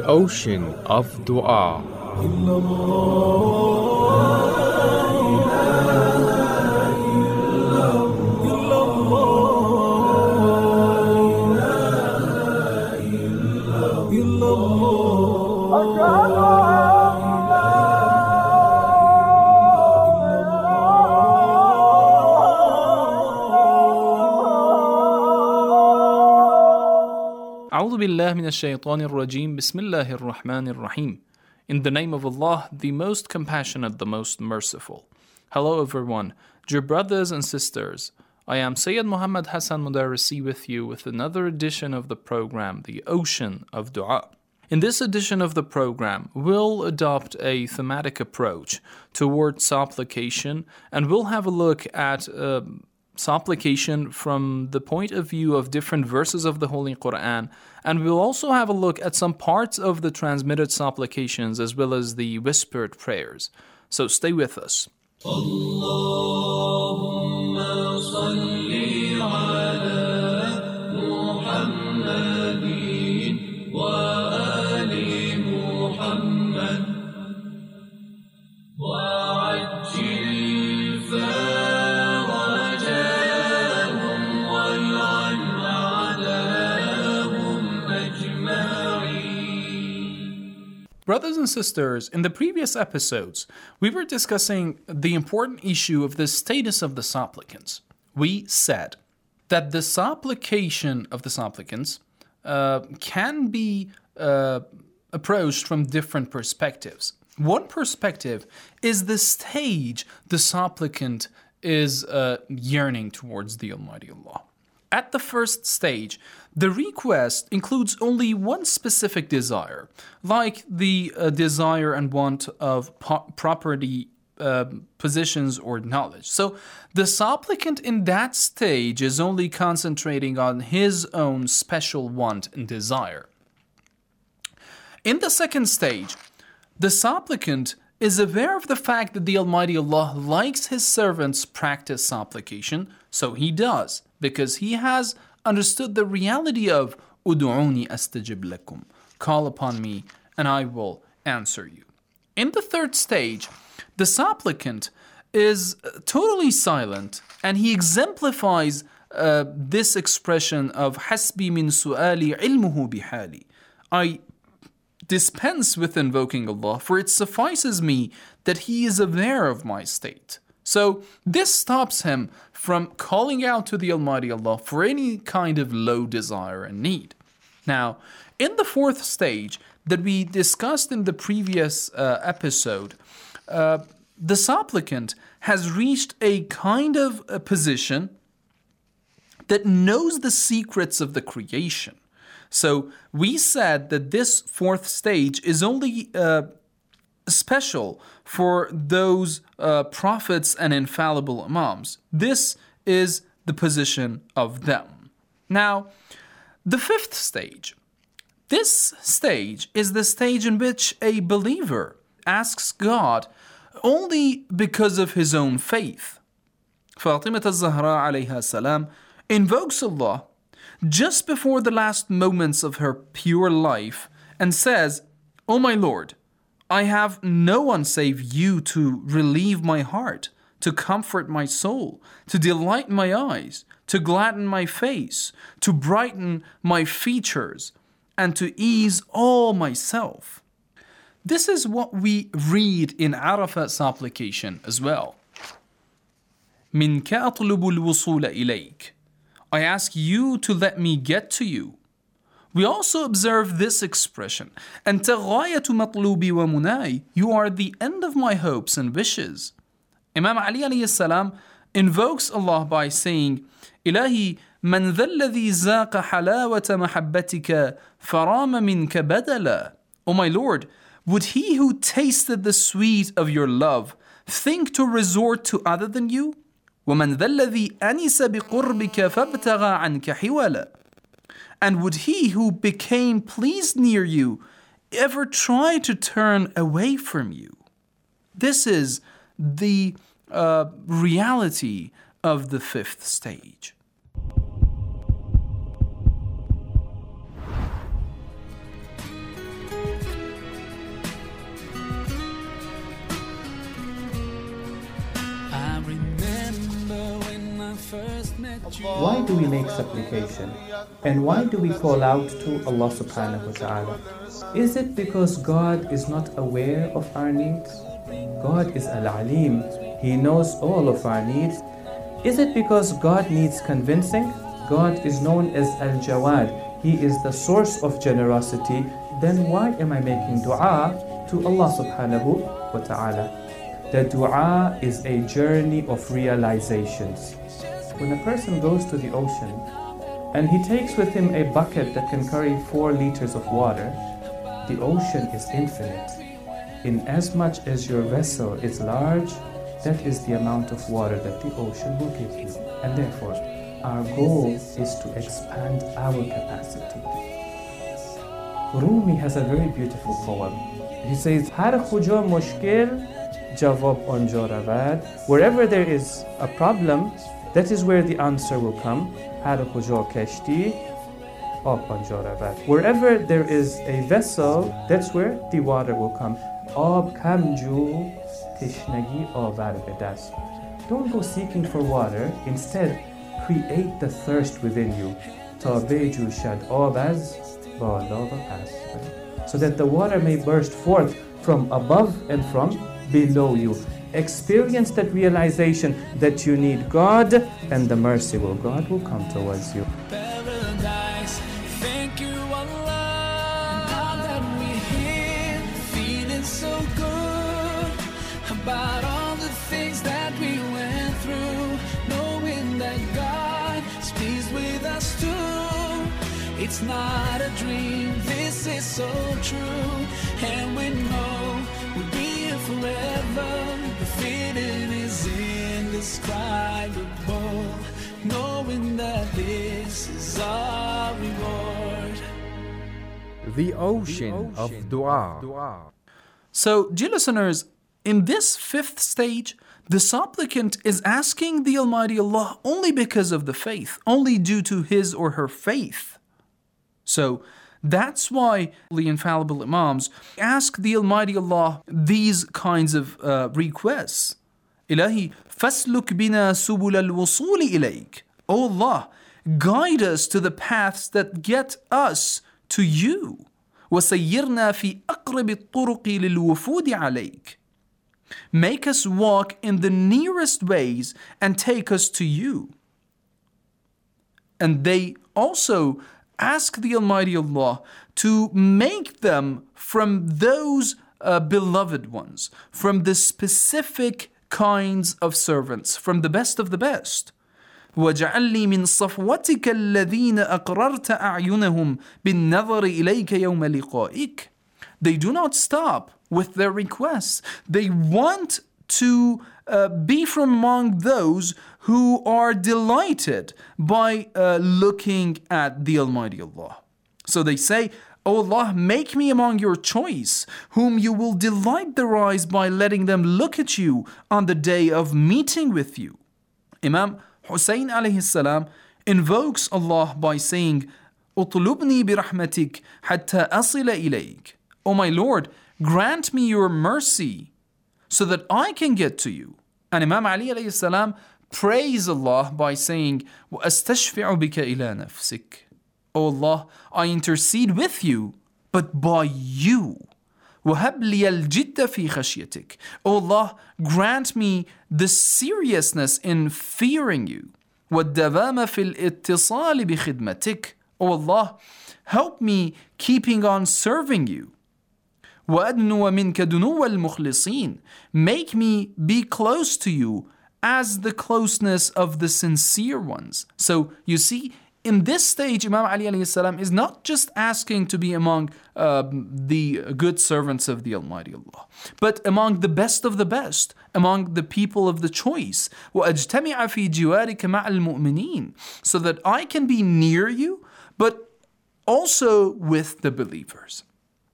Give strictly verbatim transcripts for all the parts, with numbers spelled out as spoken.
the ocean of dua. أعوذ بالله من الشيطان الرجيم بسم الله الرحمن الرحيم. In the name of Allah, the most compassionate, the most merciful. Hello everyone, dear brothers and sisters. I am Sayyid Muhammad Hassan Mudarrisi with you with another edition of the program, The Ocean of Dua. In this edition of the program, we'll adopt a thematic approach towards supplication, and we'll have a look at uh, supplication from the point of view of different verses of the Holy Quran, and we'll also have a look at some parts of the transmitted supplications as well as the whispered prayers. So stay with us. Allahumma salli ala Muhammadin wa ali Muhammad wa ajil farajahum wal'an a'dahum ajma'in. Brothers and sisters, in the previous episodes, we were discussing the important issue of the status of the supplicants. We said that the supplication of the supplicants uh, can be uh, approached from different perspectives. One perspective is the stage the supplicant is uh, yearning towards the Almighty Allah. At the first stage, the request includes only one specific desire, like the uh, desire and want of po- property, uh, positions, or knowledge. So the supplicant in that stage is only concentrating on his own special want and desire. In the second stage, the supplicant is aware of the fact that the Almighty Allah likes His servants practice supplication, so he does, because he has understood the reality of Udu'uni astajib lakum, call upon me and I will answer you. In the third stage, the supplicant is totally silent, and he exemplifies uh, this expression of hasbi min su'ali ilmuhu bihali. I dispense with invoking Allah, for it suffices me that He is aware of my state. So this stops him from calling out to the Almighty Allah for any kind of low desire and need. Now, in the fourth stage that we discussed in the previous uh, episode, uh, the supplicant has reached a kind of a position that knows the secrets of the creation. So we said that this fourth stage is only uh, special for those uh, prophets and infallible imams. This is the position of them. Now, the fifth stage. This stage is the stage in which a believer asks God only because of his own faith. Fatima al-Zahra alayha salam invokes Allah just before the last moments of her pure life and says, "O my Lord, I have no one save you to relieve my heart, to comfort my soul, to delight my eyes, to gladden my face, to brighten my features, and to ease all myself." This is what we read in Arafat supplication as well. مِنْكَ أَطْلُبُ الْوُصُولَ إِلَيْكَ. I ask you to let me get to you. We also observe this expression, أنت غاية مطلوبي ومناي. You are the end of my hopes and wishes. Imam Ali alayhi salam invokes Allah by saying, إلهي من ذا الذي ذاق حلاوة محبتك فرام منك بدلا. O my Lord, would he who tasted the sweet of your love think to resort to other than you? ومن ذا الذي أنس بقربك فابتغى عنك حولا. And would he who became pleased near you ever try to turn away from you? This is the uh, reality of the fifth stage. Why do we make supplication? And why do we call out to Allah subhanahu wa ta'ala? Is it because God is not aware of our needs? God is Al-Alim. He knows all of our needs. Is it because God needs convincing? God is known as Al-Jawad. He is the source of generosity. Then why am I making dua to Allah subhanahu wa ta'ala? The dua is a journey of realizations. When a person goes to the ocean and he takes with him a bucket that can carry four liters of water, the ocean is infinite. In as much as your vessel is large, that is the amount of water that the ocean will give you. And therefore, our goal is to expand our capacity. Rumi has a very beautiful poem. He says, Har khuja mushkil jawab anja ravad. Wherever there is a problem, that is where the answer will come. Har khuja kashti ab anja ravad. Wherever there is a vessel, that's where the water will come. Ab kamju tishnagi avar bedast. Don't go seeking for water. Instead, create the thirst within you. Ta beju shad abaz bala wa pas. So that the water may burst forth from above and from below you. Experience that realization that you need God, and the mercy of God will come towards you. Paradise, thank you Allah. Now that we're here, feeling so good about all the things that we went through, knowing that God is pleased with us too. It's not a dream, this is so true, and we know we'll be here forever. The feeling is indescribable, knowing that this is our reward. The ocean of dua. So, dear listeners, in this fifth stage, the supplicant is asking the Almighty Allah only because of the faith, only due to his or her faith. So, that's why the infallible Imams ask the Almighty Allah these kinds of uh, requests. Ilahi, fasluk bina subul al-wusuli ilayk. O Allah, guide us to the paths that get us to you. وَسَيِّرْنَا فِي أَقْرَبِ الطُّرُقِ لِلْوُفُودِ عَلَيْكَ. Make us walk in the nearest ways and take us to you. And they also ask the Almighty Allah to make them from those uh, beloved ones, from the specific kinds of servants, from the best of the best. وَجَعَلْنِي مِنْ صَفْوَتِكَ الَّذِينَ أَقْرَرْتَ أَعْيُنَهُمْ بِالنَّظَرِ إِلَيْكَ يَوْمَ لِقَائِكَ. They do not stop with their requests. They want to uh, be from among those who are delighted by uh, looking at the Almighty Allah. So they say, O Allah, make me among your choice, whom you will delight their eyes by letting them look at you on the day of meeting with you. Imam Hussein alayhi salam invokes Allah by saying, "Utlubni birahmatik hatta asila ilayk." O my Lord, grant me your mercy so that I can get to you. And Imam Ali alayhi salam praise Allah by saying, وَأَسْتَشْفِعُ بِكَ إِلَى نَفْسِكَ. O Allah, I intercede with you, but by you. وَهَبْ لِيَ الْجِدَّ فِي خَشْيَتِكَ. O Allah, grant me the seriousness in fearing you. وَالدَّوَامَ فِي الْإِتِّصَالِ بِخِدْمَتِكَ. O Allah, help me keeping on serving you. وَأَدْنُوَ مِنْكَ دُنُوَ الْمُخْلِصِينَ. Make me be close to you as the closeness of the sincere ones. So you see, in this stage, Imam Ali alayhi salam is not just asking to be among uh, the good servants of the Almighty Allah, but among the best of the best, among the people of the choice. وَأَجْتَمِعَ فِي جِوَارِكَ مَعَ الْمُؤْمِنِينَ. So that I can be near you, but also with the believers.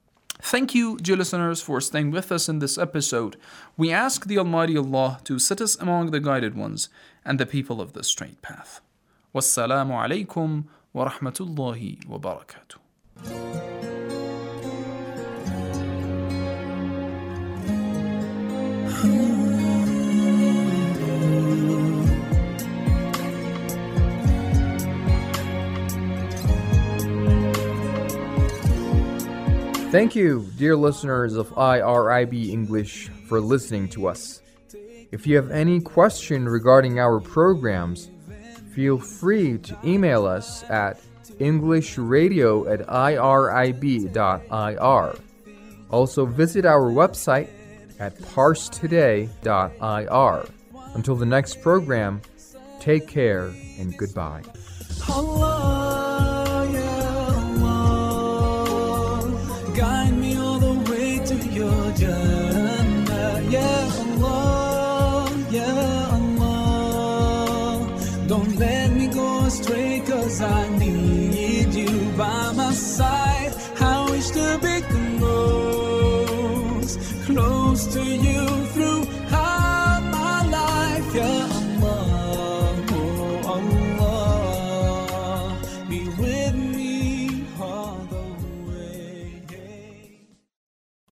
Thank you, dear listeners, for staying with us in this episode. We ask the Almighty Allah to set us among the guided ones and the people of the straight path. Wassalamu alaikum wa rahmatullahi wa barakatuh. Thank you, dear listeners of I R I B English, for listening to us. If you have any question regarding our programs, feel free to email us at englishradio at irib dot I R. Also visit our website at parsetoday dot I R. Until the next program, take care and goodbye. Allah, yeah, Allah, guide me all the way to your Jannah. Yeah, Allah, yeah, Allah, don't let me go astray, 'cause I need you by my side. I wish to be close, close to you.